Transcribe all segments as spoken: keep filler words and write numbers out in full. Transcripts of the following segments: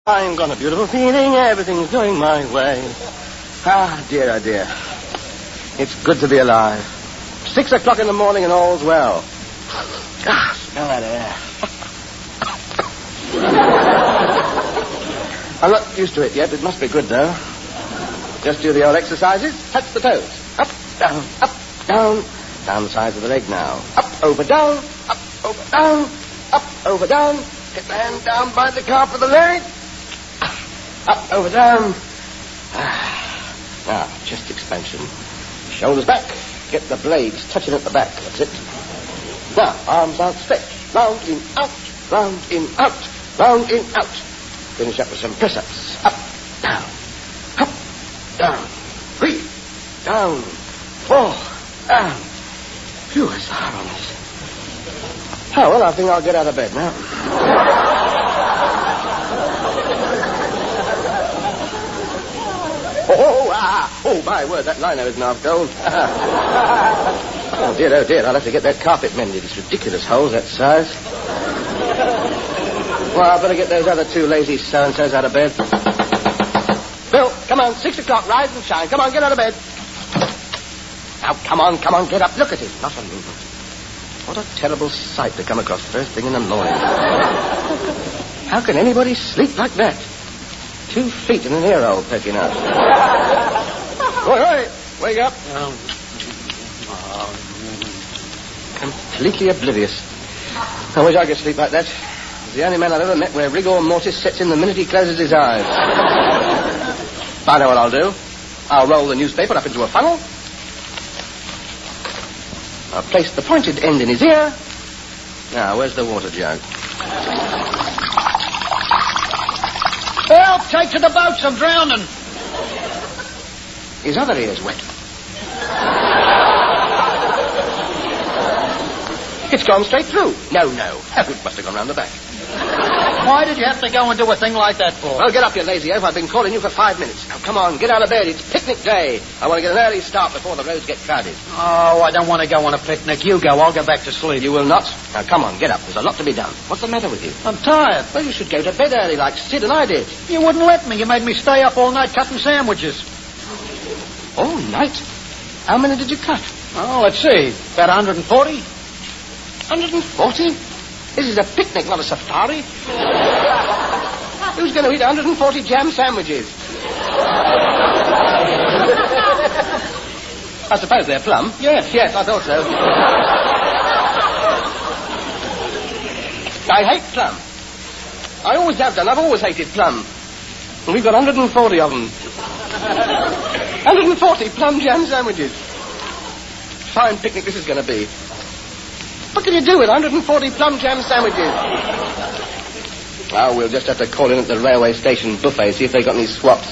I've got a beautiful feeling, everything's going my way. Ah, dear, oh dear. It's good to be alive. Six o'clock in the morning and all's well. Ah, smell that air. I'm not used to it yet. It must be good, though. Just do the old exercises. Touch the toes. Up, down, up, down. Down the sides of the leg now. Up, over, down. Up, over, down. Up, over, down. Get the hand down by the calf of the leg. Up, over, down. Ah. Now, chest expansion. Shoulders back. Get the blades touching at the back. That's it. Now, arms out, stretch. Round, in, out. Round, in, out. Round, in, out. Finish up with some press-ups. Up, down. Up, down. Three. Down. Four. Down. Phew, it's hard on this. Oh, well, I think I'll get out of bed now. Oh, ah, oh, my word, that lino isn't half gold. Oh, dear, oh, dear, I'll have to get that carpet mended. It's ridiculous holes that size. Well, I better get those other two lazy so-and-sos out of bed. Bill, come on, six o'clock, rise and shine. Come on, get out of bed. Now, come on, come on, get up. Look at him, not a movement. What a terrible sight to come across first thing in the morning. How can anybody sleep like that? Two feet in an ear hole poking out. Oi, oi, wake up. Oh. Completely oblivious. I wish I could sleep like that. He's the only man I've ever met where rigor mortis sets in the minute he closes his eyes. I know what I'll do. I'll roll the newspaper up into a funnel. I'll place the pointed end in his ear. Now, where's the water jug? Help! Take to the boats, I'm drowning. His other ear's wet. It's gone straight through. No, no. It must have gone round the back. Why did you have to go and do a thing like that for? Well, get up, you lazy oaf. I've been calling you for five minutes. Now, come on, get out of bed. It's picnic day. I want to get an early start before the roads get crowded. Oh, I don't want to go on a picnic. You go. I'll go back to sleep. You will not. Now, come on, get up. There's a lot to be done. What's the matter with you? I'm tired. Well, you should go to bed early like Sid and I did. You wouldn't let me. You made me stay up all night cutting sandwiches. All night? How many did you cut? Oh, let's see. About one hundred forty. one hundred forty? This is a picnic, not a safari. Who's going to eat one hundred forty jam sandwiches? I suppose they're plum. Yes. Yes, I thought so. I hate plum. I always have done. I've always hated plum. And we've got one hundred forty of them. one hundred forty plum jam sandwiches. Fine picnic this is going to be. What can you do with one hundred forty plum jam sandwiches? Oh, we'll just have to call in at the railway station buffet, see if they've got any swaps.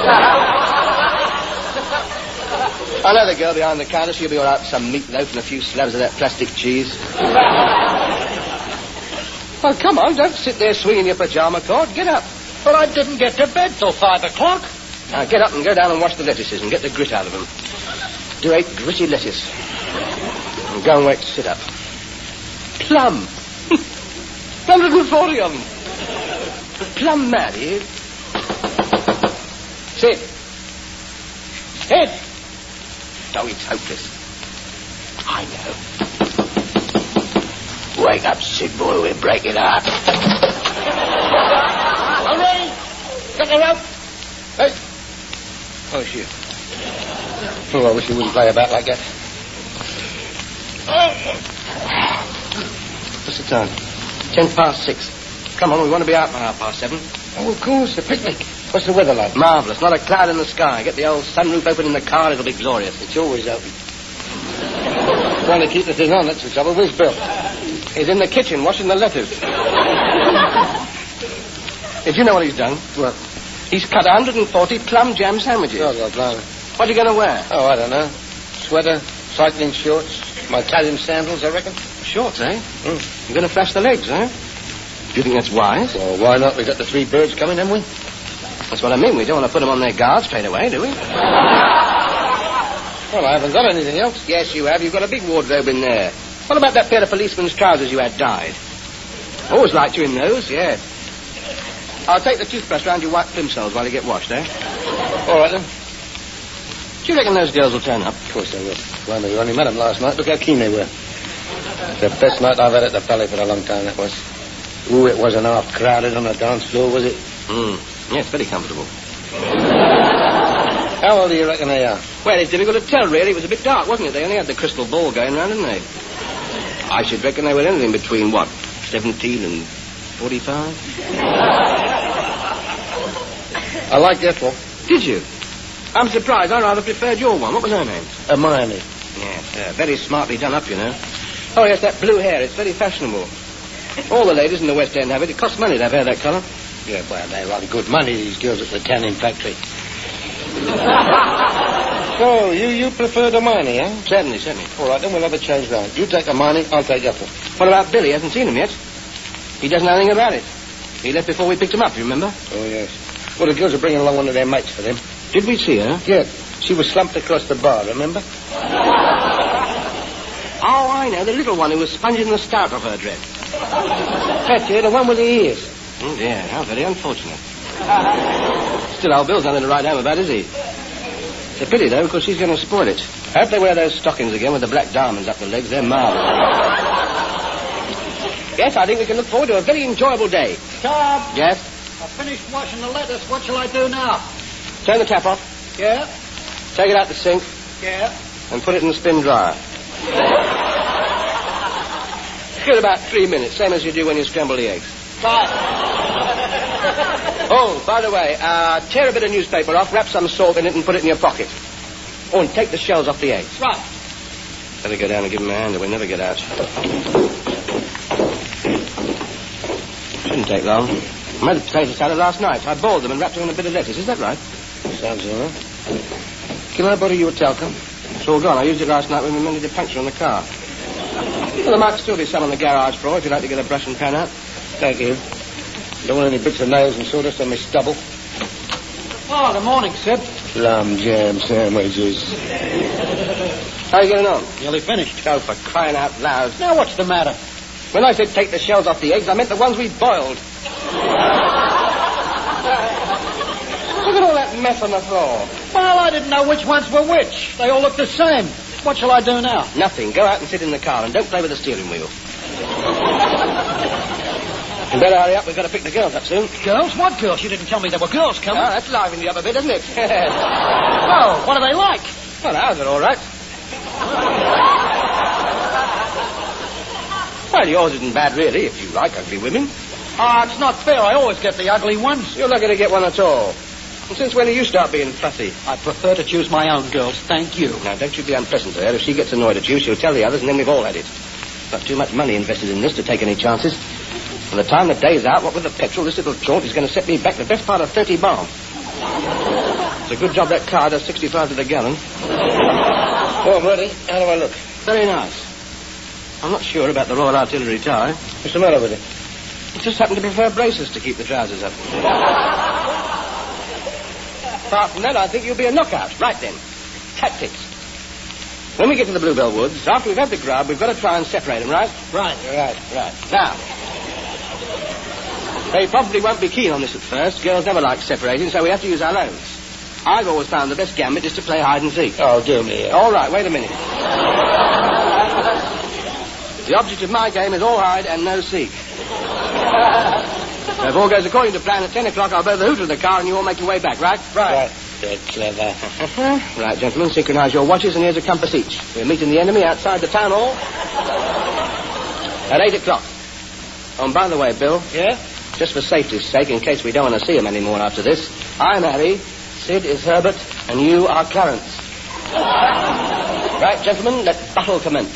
I know the girl behind the counter. She'll be all right with some meatloaf and a few slabs of that plastic cheese. Well, come on, don't sit there swinging your pyjama cord. Get up. But I didn't get to bed till five o'clock. Now, get up and go down and wash the lettuces and get the grit out of them. Do eight gritty lettuce. And go and wait to sit up. Plum. one hundred forty of them. Plum mad, he is. Sid. Sid. Oh, it's hopeless. I know. Wake up, Sid, boy. We're breaking up. Hurry! Get the rope. Hey. Oh, shit. Oh, I wish you wouldn't play about like that. What's the time? Ten past six. Come on, we want to be out by half past seven. Oh, of course, the picnic. What's the weather like? Marvellous. Not a cloud in the sky. Get the old sunroof open in the car, it'll be glorious. It's always open. Trying to keep the thing on, that's the trouble. Where's Bill? He's in the kitchen washing the lettuce. Did you know what he's done? What? He's cut one hundred forty plum jam sandwiches. Oh, God, blimey. What are you going to wear? Oh, I don't know. Sweater, cycling shorts, my Italian sandals, I reckon. Shorts, eh? Mm. You're going to flash the legs, eh? Do you think that's wise? Well, why not? We've got the three birds coming, haven't we? That's what I mean. We don't want to put them on their guard straight away, do we? Well, I haven't got anything else. Yes, you have. You've got a big wardrobe in there. What about that pair of policeman's trousers you had dyed? Always liked you in those, yeah. I'll take the toothbrush round your white plimsolls while you get washed, eh? All right, then. Do you reckon those girls will turn up? Of course they will. Well, we only met them last night. Look how keen they were. The best night I've had at the Valley for a long time, that was. Ooh, it wasn't half crowded on the dance floor, was it? Mm. Yes, very comfortable. How old do you reckon they are? Well, it's difficult to tell, really. It was a bit dark, wasn't it? They only had the crystal ball going round, didn't they? I should reckon they were anything between, what, seventeen and forty-five? I liked Ethel. Did you? I'm surprised. I rather preferred your one. What was her name? Hermione. Yes, uh, very smartly done up, you know. Oh, yes, that blue hair. It's very fashionable. All the ladies in the West End have it. It costs money to have hair that colour. Yeah, well, they run good money, these girls at the tanning factory. So, you you prefer Hermione, eh? Certainly, certainly. All right, then we'll have a change round. You take Hermione, I'll take Ethel. What about Billy? He hasn't seen him yet. He doesn't know anything about it. He left before we picked him up, you remember? Oh, yes. Well, the girls are bringing along one of their mates for them. Did we see her? Yeah. She was slumped across the bar, remember? Oh, I know. The little one who was sponging the stout off her dress. That's it, the one with the ears. Oh, dear. How very unfortunate. Still, old Bill's nothing to write home about, is he? It's a pity, though, because she's going to spoil it. I hope they wear those stockings again with the black diamonds up the legs. They're marvellous. Yes, I think we can look forward to a very enjoyable day. Tom! Yes? I've finished washing the lettuce. What shall I do now? Turn the tap off. Yeah? Take it out the sink. Yeah? And put it in the spin dryer. Give it about three minutes, same as you do when you scramble the eggs. Fine. Oh, by the way, uh, tear a bit of newspaper off, wrap some salt in it and put it in your pocket. Oh, and take the shells off the eggs. Right. Better go down and give him a hand or we'll never get out. Shouldn't take long. I made a potato salad last night. I boiled them and wrapped them in a bit of lettuce. Is that right? Sounds all right. Can I borrow you a talcum? It's all gone. I used it last night when we mended the puncture on the car. Well, there might still be some on the garage floor if you'd like to get a brush and pan out. Thank you. Don't want any bits of nails and sawdust on my stubble. Oh, good morning, Sib. Plum jam sandwiches. How are you getting on? Nearly finished. Oh, for crying out loud. Now, what's the matter? When I said take the shells off the eggs, I meant the ones we boiled. Look at all that mess on the floor. Well, I didn't know which ones were which. They all look the same. What shall I do now? Nothing. Go out and sit in the car and don't play with the steering wheel. You better hurry up. We've got to pick the girls up soon. Girls? What girls? You didn't tell me there were girls coming. Oh, that's livened you up a bit, isn't it? Oh, what are they like? Well, ours are all right. Well, yours isn't bad, really, if you like ugly women. Ah, oh, it's not fair. I always get the ugly ones. You're lucky to get one at all. And since when do you start being fussy? I prefer to choose my own girls. Thank you. Now, don't you be unpleasant to her. If she gets annoyed at you, she'll tell the others, and then we've all had it. Got too much money invested in this to take any chances. By the time the day's out, what with the petrol, this little jaunt is going to set me back the best part of thirty bob. It's a good job that car does sixty-five to the gallon. Oh, I'm ready. How do I look? Very nice. I'm not sure about the Royal Artillery tie. What's the matter with it? I just happen to prefer braces to keep the trousers up. Apart from that, I think you'll be a knockout. Right then. Tactics. When we get to the Bluebell Woods, after we've had the grub, we've got to try and separate them, right? Right. Right, right. Now, they probably won't be keen on this at first. Girls never like separating, so we have to use our loads. I've always found the best gambit is to play hide and seek. Oh, do me. All right, wait a minute. The object of my game is all hide and no seek. So if all goes according to plan, at ten o'clock I'll blow the hooter of the car and you all make your way back, right? Right. Dead clever. Right, gentlemen, synchronize your watches and here's a compass each. We're meeting the enemy outside the town hall at eight o'clock. Oh, and by the way, Bill. Yeah? Just for safety's sake, in case we don't want to see him anymore after this, I'm Harry, Sid is Herbert, and you are Clarence. Right, gentlemen, let battle commence.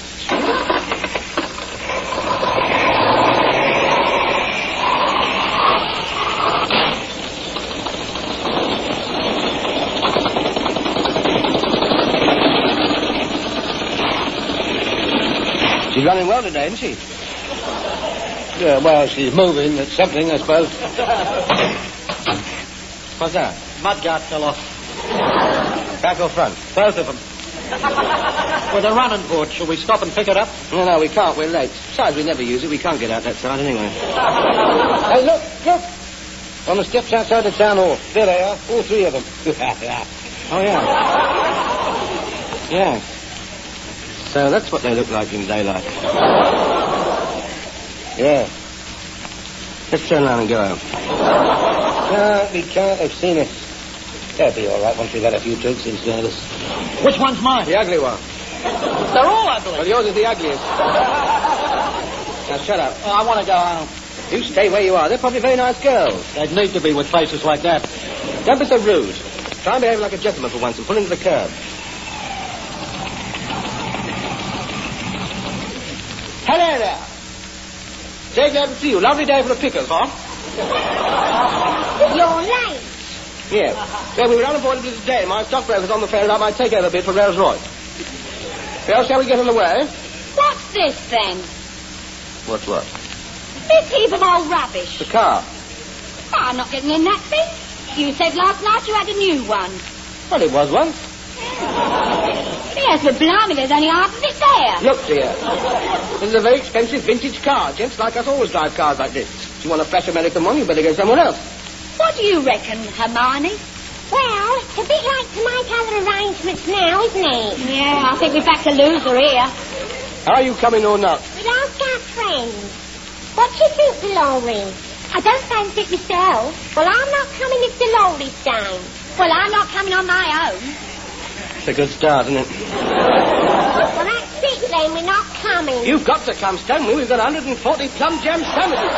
She's running well today, isn't she? Yeah, well, she's moving. It's something, I suppose. What's that? Mudguard fell off. Back or front? Both of them. With a running board. Shall we stop and pick it up? No, no, we can't. We're late. Besides, we never use it. We can't get out that side anyway. Hey, look, look. On the steps outside the town hall. There they are, all three of them. Oh, yeah. Yeah. So that's what they look like in daylight. Yeah. Let's turn around and go out. No, we can't. They've seen us. They'll be all right once we've had a few drinks inside us. Which one's mine? The ugly one. They're all ugly. Well, yours is the ugliest. Now, shut up. Oh, I want to go home. You stay where you are. They're probably very nice girls. They'd need to be with faces like that. Don't be so rude. Try and behave like a gentleman for once and pull into the curb. Hello there. Very glad to see you. Lovely day for the pickers, huh? You're late. Yes. Well, we were unavoidably today. My stockbroker's on the phone about my takeover bid for Rolls Royce. Well, shall we get on the way? What's this, then? What's what? This heap of old rubbish. The car. Oh, I'm not getting in that thing. You said last night you had a new one. Well, it was one. Yes, but blimey, there's only half of it there. Look, dear. This is a very expensive vintage car. Gents like us always drive cars like this. If you want a fresh American one, you better go somewhere else. What do you reckon, Hermione? Well, it's a bit late to make other arrangements now, isn't it? Yeah, I think we're back to loser here. Are you coming or not? We'll ask our friends. What do you think, Dolores? I don't fancy it myself. Well, I'm not coming if Dolores don't. Well, I'm not coming on my own. It's a good start, isn't it? Well, that's it then. We're not coming. You've got to come, Stanley. We've got one hundred forty plum jam sandwiches.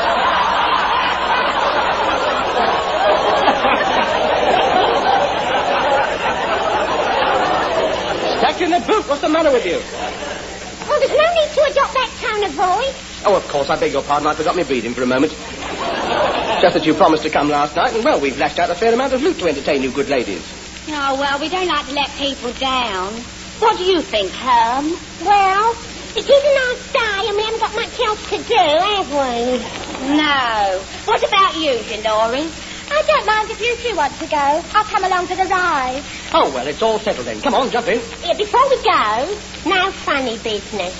Stacked in the boot. What's the matter with you? Well, there's no need to adopt that tone of voice. Oh, of course. I beg your pardon. I forgot me breathing for a moment. Just that you promised to come last night, and, well, we've lashed out a fair amount of loot to entertain you good ladies. Oh, well, we don't like to let people down. What do you think, Herm? Well, it is a nice day, and we haven't got much else to do, have we? No. What about you, Dolores? I don't mind if you two want to go. I'll come along for the ride. Oh, well, it's all settled then. Come on, jump in. Yeah, before we go, no funny business.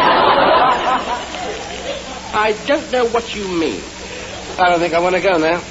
I don't know what you mean. I don't think I want to go now.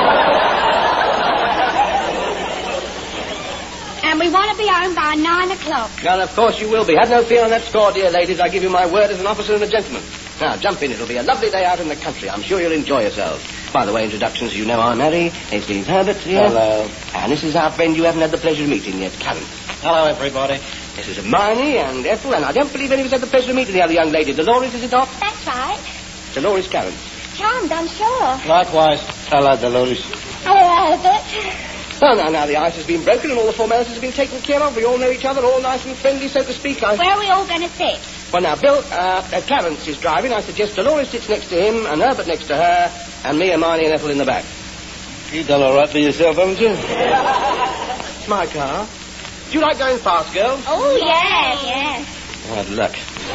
And we want to be home by nine o'clock. Well, of course you will be. Have no fear on that score, dear ladies. I give you my word as an officer and a gentleman. Now, jump in. It'll be a lovely day out in the country. I'm sure you'll enjoy yourselves. By the way, introductions, you know I'm Harry. This is Herbert here. Hello. And this is our friend you haven't had the pleasure of meeting yet, Karen. Hello, everybody. This is Hermione and Ethel, and I don't believe any of us had the pleasure of meeting the other young lady. Dolores, is it not? That's right. Dolores Karen. Charmed, I'm sure. Likewise. Hello, Dolores. Hello, Herbert. Oh, now, now the ice has been broken and all the formalities have been taken care of. We all know each other, all nice and friendly, so to speak. I... Where are we all going to sit? Well, now, Bill, uh, uh, Clarence is driving. I suggest Dolores sits next to him, and Herbert next to her, and me, Hermione, and Ethel in the back. You've done all right for yourself, haven't you? It's my car. Do you like going fast, girls? Oh, yes, yes. Hard luck.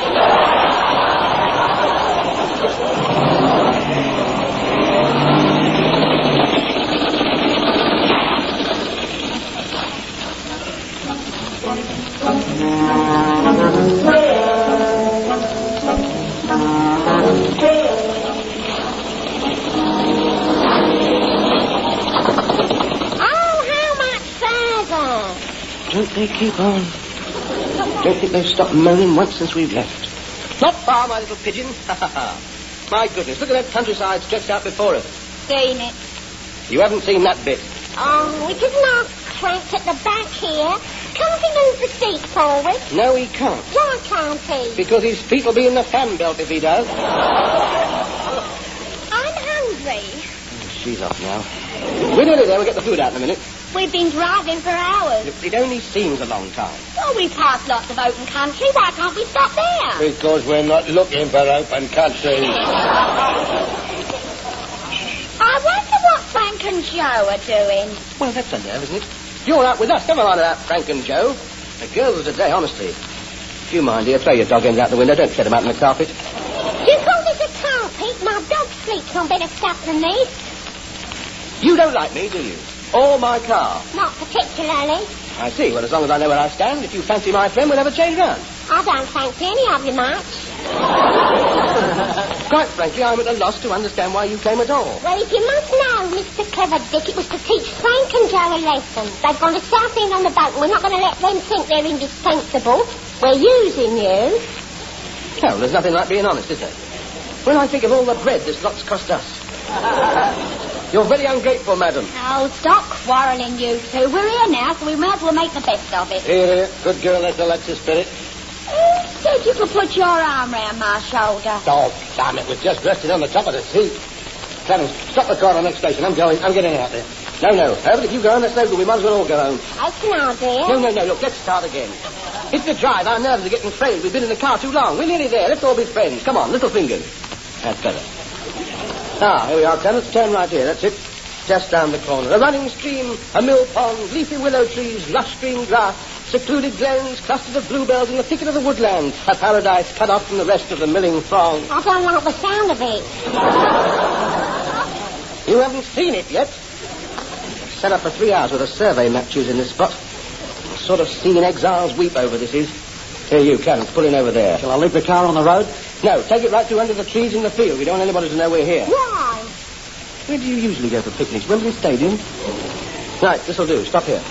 Don't they keep on? Don't think they've stopped moaning once since we've left. Not far, my little pigeon. My goodness, look at that countryside stretched out before us. Seen it. You haven't seen that bit. Oh, it isn't our cramped at the back here. Can't he move the seat forward? No, he can't. Why can't he? Because his feet will be in the fan belt if he does. I'm hungry. She's off now. We're nearly there. We'll get the food out in a minute. We've been driving for hours. Look, it only seems a long time. Well, we passed lots of open country. Why can't we stop there? Because we're not looking for open country. I wonder what Frank and Joe are doing. Well, that's a nerve, isn't it? You're out with us. Never mind about Frank and Joe. The girls of today, honestly. If you mind, dear, throw your dog ends out the window. Don't set them out on the carpet. Do you call this a carpet? My dog sleeps on better stuff than this. You don't like me, do you? Or my car? Not particularly. I see. Well, as long as I know where I stand, if you fancy my friend, we'll have a change round. I don't fancy any of you much. Quite frankly, I'm at a loss to understand why you came at all. Well, if you must know, Mister Clever Dick, it was to teach Frank and Joe a lesson. They've gone to Southend on the boat, and we're not going to let them think they're indispensable. We're using you. Well, there's nothing like being honest, is there? When I think of all the bread this lot's cost us. You're very ungrateful, madam. Oh, stop quarrelling, you two. We're here now, so we might as well make the best of it. Here, here. Good girl, that's Alexis Spirit. Who said you could put your arm round my shoulder? Oh, damn it, we're just resting on the top of the seat. Clarence, stop the car at the next station. I'm going. I'm getting out there. No, no. Herbert, if you go on, that's no good. We might as well all go home. That's an idea. No, no, no. Look, let's start again. It's the drive. Our nerves are getting frayed. We've been in the car too long. We're nearly there. Let's all be friends. Come on, little fingers. That's better. Ah, here we are, Clarence. Turn right here. That's it. Just down the corner. A running stream, a mill pond, leafy willow trees, lush green grass, secluded glens, clusters of bluebells in the thicket of the woodland. A paradise cut off from the rest of the milling throng. I don't like the sound of it. You haven't seen it yet. Set up for three hours with a survey map choosing this spot. Sort of seeing exiles weep over this is. Here you, Clarence, pull in over there. Shall I leave the car on the road? No, take it right through under the trees in the field. We don't want anybody to know we're here. Why? Where do you usually go for picnics? Wembley Stadium? Right, this'll do. Stop here.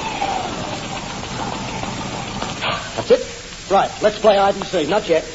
That's it. Right, let's play hide and seek. Not yet.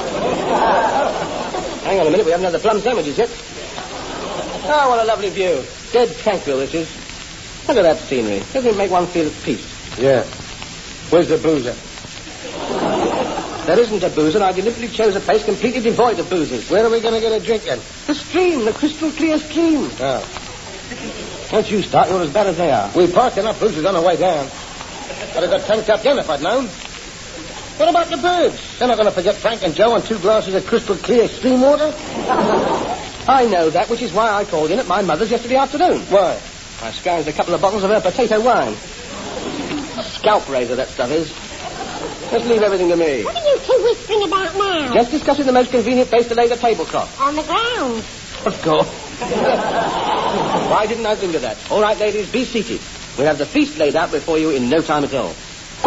Hang on a minute. We haven't had the plum sandwiches yet. Oh, what a lovely view. Dead tranquil, this is. Look at that scenery. Doesn't it make one feel at peace? Yeah. Where's the boozer? There isn't a boozer. I deliberately chose a place completely devoid of boozers. Where are we going to get a drink then? The stream, the crystal clear stream. Oh. Don't you start. You're as bad as they are. We parked enough boozers on the way down. I'd have got tanked up then if I'd known. What about the birds? They're not going to forget Frank and Joe and two glasses of crystal clear stream water? I know that, which is why I called in at my mother's yesterday afternoon. Why? I scrounged a couple of bottles of her potato wine. Scalp razor, that stuff is. Just leave everything to me. What are you two whispering about now? Just discussing the most convenient place to lay the tablecloth. On the ground. Of course. Why didn't I think of that? All right, ladies, be seated. We'll have the feast laid out before you in no time at all.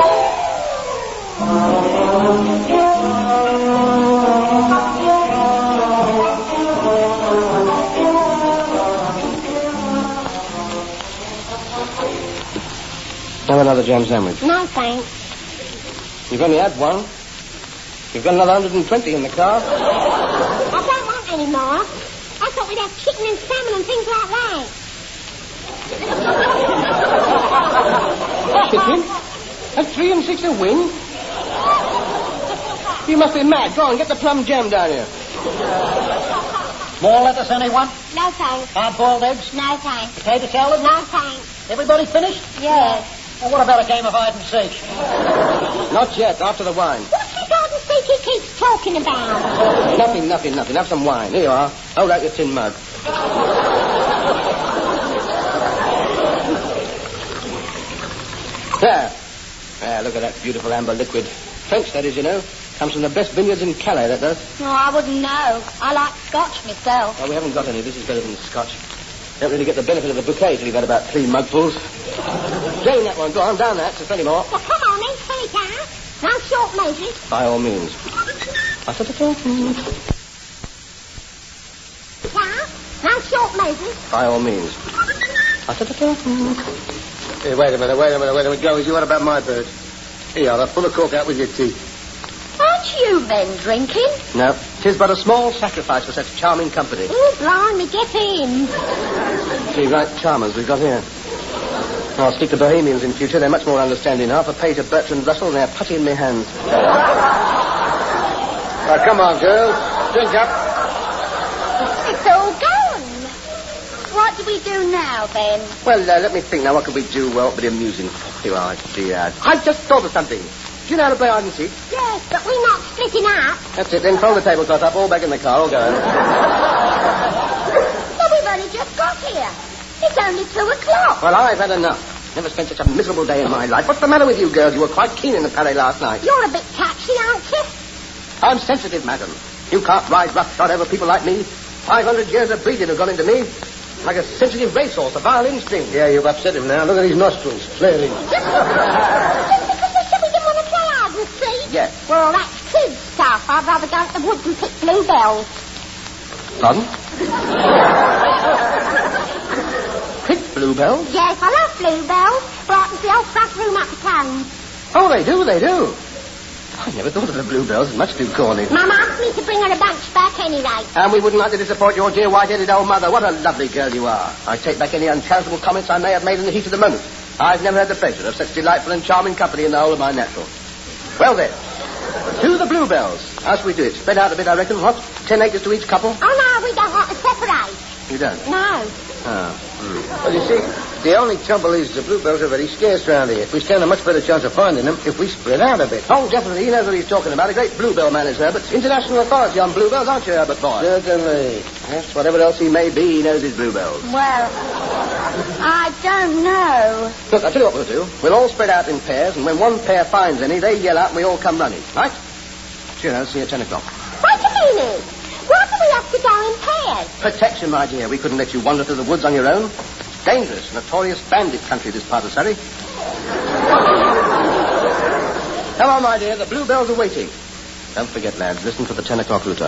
Have another jam sandwich. No, thanks. You've only had one. You've got another one hundred twenty in the car. I don't want any more. I thought we'd have chicken and salmon and things like that. Chicken? At three and six a wing? You must be mad. Go on, get the plum jam down here. More lettuce, anyone? No, thanks. Hard-boiled eggs? No, thanks. Potato salad? No, thanks. Everybody finished? Yes. Well, what about a game of hide and seek? Not yet, after the wine. What's this hide and seek he keeps talking about? Nothing, nothing, nothing. Have some wine. Here you are. Hold out your tin mug. There. There, look at that beautiful amber liquid. French, that is, you know. Comes from the best vineyards in Calais, that does. Oh, I wouldn't know. I like scotch myself. Oh, we haven't got any. This is better than scotch. Don't really get the benefit of the bouquet till you've had about three mugfuls. Drain that one. Go on, down that. There's plenty more. Well, come on then, fill it out. No short measures. By all means. Now, no short measures. By all means. Hey, wait a minute, wait a minute, wait a minute. Go, you what about my birds? Here you are, I'll pull a cork out with your teeth. Aren't you men drinking? No, 'tis but a small sacrifice for such charming company. Oh, blimey, get in. See, right charmers we've got here. I'll speak to Bohemians in future. They're much more understanding. Half a pay to Bertrand Russell and they're putty in my hands. Now, come on, girls. Drink up. It's all gone. What do we do now, then? Well, uh, let me think now. What could we do? Well, but amusing. Oh, I dear. I've just thought of something. Do you know how to play hide and seek? Yes, but we're not splitting up. That's it. Then fold the tablecloth up. All back in the car. All go. But we've only just got here. It's only two o'clock. Well, I've had enough. Never spent such a miserable day in my life. What's the matter with you girls? You were quite keen in the Palais last night. You're a bit catchy, aren't you? I'm sensitive, madam. You can't ride roughshod over people like me. Five hundred years of breeding have gone into me. Like a sensitive racehorse, a violin string. Yeah, you've upset him now. Look at his nostrils, flaring. Just because we said we didn't want to play hide and seek? Yes. Well, that's kid stuff. I I'd rather go to the woods and pick bluebells. Pardon? Pick bluebells? Yes, I love bluebells. Brightens the old front room up to town. Oh, they do, they do. I never thought of the bluebells as much too corny. Mum asked me to bring her a bunch back anyway. And we wouldn't like to disappoint your dear white-headed old mother. What a lovely girl you are. I take back any uncharitable comments I may have made in the heat of the moment. I've never had the pleasure of such delightful and charming company in the whole of my natural. Well then, to the bluebells. How shall we do it? Spread out a bit, I reckon. What? Ten acres to each couple? Oh, no, we don't want to separate. You don't? No. Oh. Mm. Well, you see, the only trouble is the bluebells are very scarce round here. We stand a much better chance of finding them if we spread out a bit. Oh, definitely. He knows what he's talking about. A great bluebell man is Herbert. International authority on bluebells, aren't you, Herbert boy? Certainly. Yes, whatever else he may be, he knows his bluebells. Well, I don't know. Look, I'll tell you what we'll do. We'll all spread out in pairs, and when one pair finds any, they yell out and we all come running. Right? Cheers. See you at ten o'clock. Wait a minute. Why do we have to go in pairs? Protection, my dear. We couldn't let you wander through the woods on your own. Dangerous, notorious bandit country, this part of Surrey. Come on, my dear. The bluebells are waiting. Don't forget, lads. Listen for the ten o'clock hooter.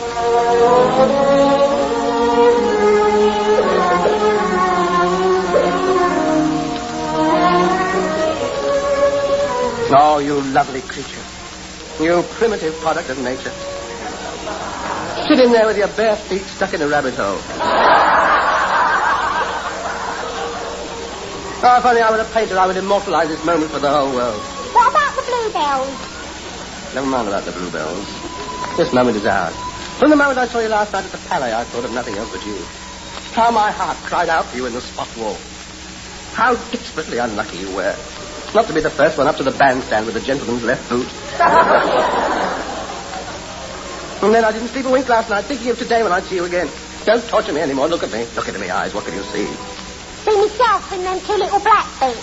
Oh, you lovely creature. You primitive product of nature. Sitting there with your bare feet stuck in a rabbit hole. Oh, if only I were a painter, I would immortalize this moment for the whole world. What about the bluebells? Never mind about the bluebells. This moment is ours. From the moment I saw you last night at the Palais, I thought of nothing else but you. How my heart cried out for you in the spot wall. How desperately unlucky you were. Not to be the first one up to the bandstand with the gentleman's left boot. And then I didn't sleep a wink last night, thinking of today when I'd see you again. Don't torture me anymore. Look at me. Look into my eyes. What can you see? See myself and them two little black feet.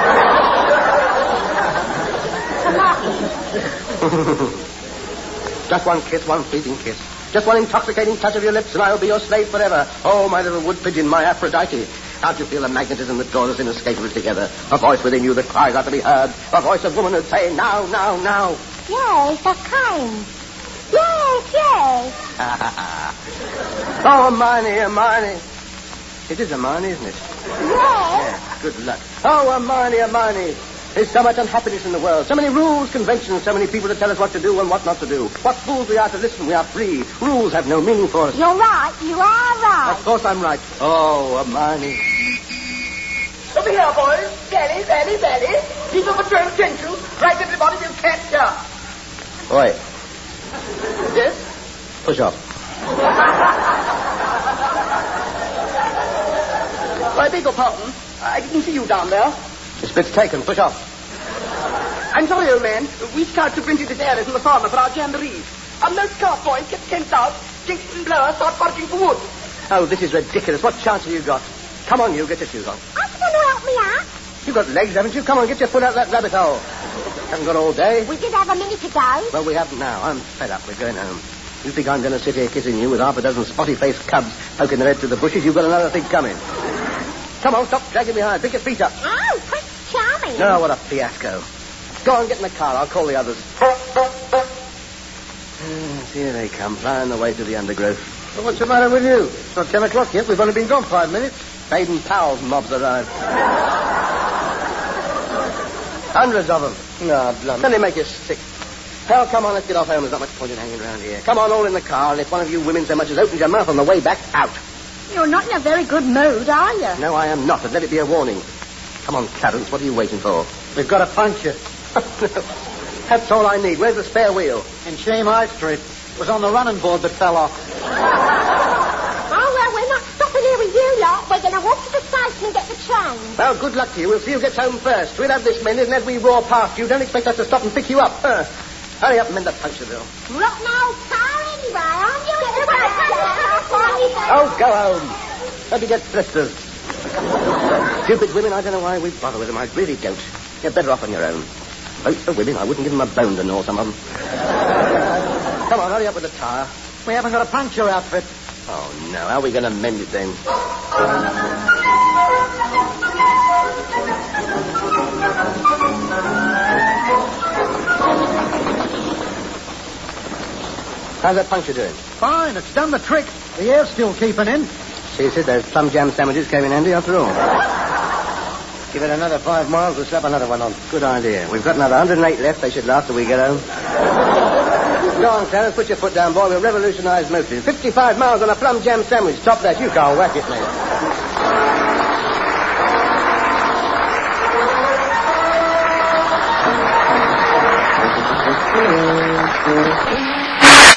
Just one kiss, one fleeting kiss. Just one intoxicating touch of your lips, and I will be your slave forever. Oh, my little wood pigeon, my Aphrodite. Can't you feel the magnetism that draws us inescapably together? A voice within you that cries out to be heard. A voice of womanhood saying, now, now, now. Yes, I can. Yes, yes. Oh, Hermione, Hermione. It is Hermione, isn't it? Yes. Yeah, good luck. Oh, Hermione, Hermione. There's so much unhappiness in the world. So many rules, conventions, so many people to tell us what to do and what not to do. What fools we are to listen. We are free. Rules have no meaning for us. You're right. You are right. Of course I'm right. Oh, Hermione. Over here, boys. Belly, belly, belly. People return attention. Right, everybody, you can't hear. Oi. Yes? Push off. I beg your pardon. I didn't see you down there. The split's taken. Push off. I'm sorry, old man. We scouts have rented this area from the farmer for our jamboree. I'm no scout, boys. Get tents out. Jinx and Blower start foraging for wood. Oh, this is ridiculous. What chance have you got? Come on, you. Get your shoes on. Aren't you going to help me out? You've got legs, haven't you? Come on, get your foot out of that rabbit hole. Haven't got all day. We did have a minute to go. Well, we haven't now. I'm fed up. We're going home. You think I'm going to sit here kissing you with half a dozen spotty-faced cubs poking their heads through the bushes? You've got another thing coming. Come on, stop dragging behind. Pick your feet up. Oh, Prince Charming. No, what a fiasco. Go on, get in the car. I'll call the others. Yes, here they come, flying the way to the undergrowth. Well, what's the matter with you? It's not ten o'clock yet. We've only been gone five minutes. Baden Powell's mobs arrived. Hundreds of them. No, blimey. Then they make you sick. Hell, come on, let's get off home. There's not much point in hanging around here. Come on, all in the car, and if one of you women so much as opens your mouth on the way back, out. You're not in a very good mood, are you? No, I am not, but let it be a warning. Come on, Clarence, what are you waiting for? We've got a puncture. That's all I need. Where's the spare wheel? In Shame High Street. It was on the running board that fell off. Oh, well, we're not stopping here with you lot. We're going to walk to the station and get the train. Well, good luck to you. We'll see who gets home first. We'll have this minute, and as we roar past you, don't expect us to stop and pick you up. Huh? Hurry up and mend the puncture, Bill. Rotten old car anyway, aren't you? Oh, go home. Let me get blisters. Stupid women, I don't know why we bother with them. I really don't. You're better off on your own. Votes for women, I wouldn't give them a bone to gnaw, some of them. Come on, hurry up with the tire. We haven't got a puncture outfit. Oh, no. How are we going to mend it then? How's that puncture doing? Fine, it's done the trick. The air's still keeping in. See, Sid, those plum jam sandwiches came in handy after all. Give it another five miles, we'll slap another one on. Good idea. We've got another one hundred eight left. They should last till we get home. Go on, Clarence, put your foot down, boy. We'll revolutionise motoring. fifty-five miles on a plum jam sandwich. Stop that. You can't whack it, mate.